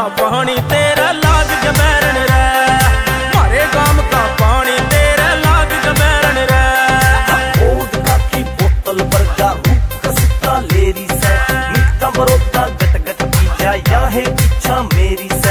पानी तेरा लाग जबैरन रे, मारे गाम का पानी तेरा लाग जबैरन रे। वोदका की बोतल वर्गा रूप कसता लेरी से, मिठा बरोदा गट गट पी जा या है इच्छा मेरी से।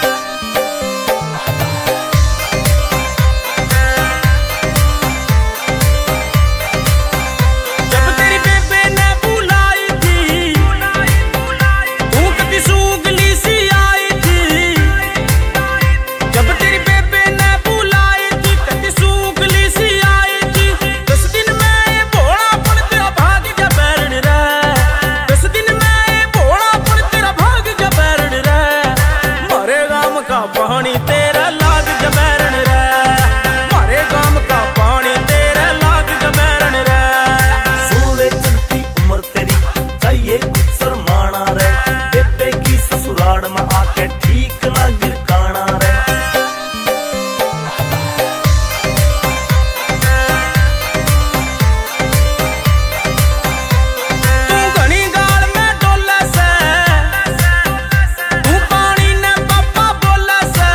पानी तेरा लाग जबैरन रे, मारे गाम का पानी तेरा लाग जबैरन रे। सोले चलती उम्र तेरी चाहिए कुछ शर्माना रे, बेबे की ससुराल में आके ठीक ना गिरकाना रे। तू घनी गाल में डोले से, तू पानी ने पापा बोले से,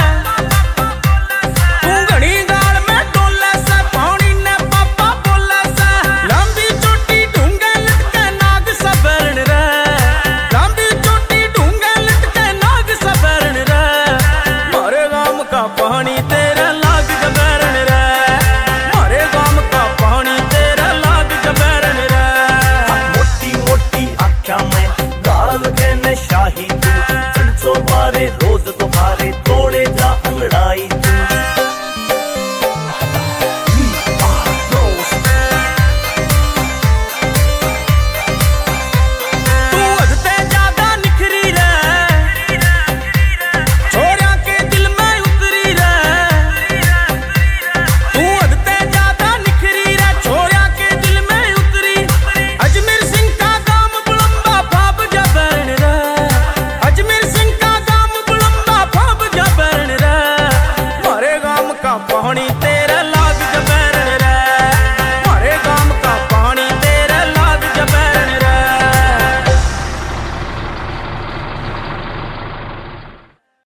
तू घनी गाल में डोले से, पानी ने पापा बोले से। लंबी चोटी ढूंगे लटके नाग सबरन रे, लंबी चोटी ढूंगे लटके नाग सबरन रे। मारे गाम का पानी तेरा लाग जबैरन रे, मारे गाम का पानी तेरा लाग जबैरन रे। मोटी मोटी आख्या में गाल के ने शाही तू, 300 बारे रोज